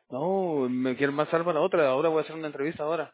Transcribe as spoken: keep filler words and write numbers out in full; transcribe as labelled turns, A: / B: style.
A: No, me quiero más para la otra. Ahora voy a hacer una entrevista ahora.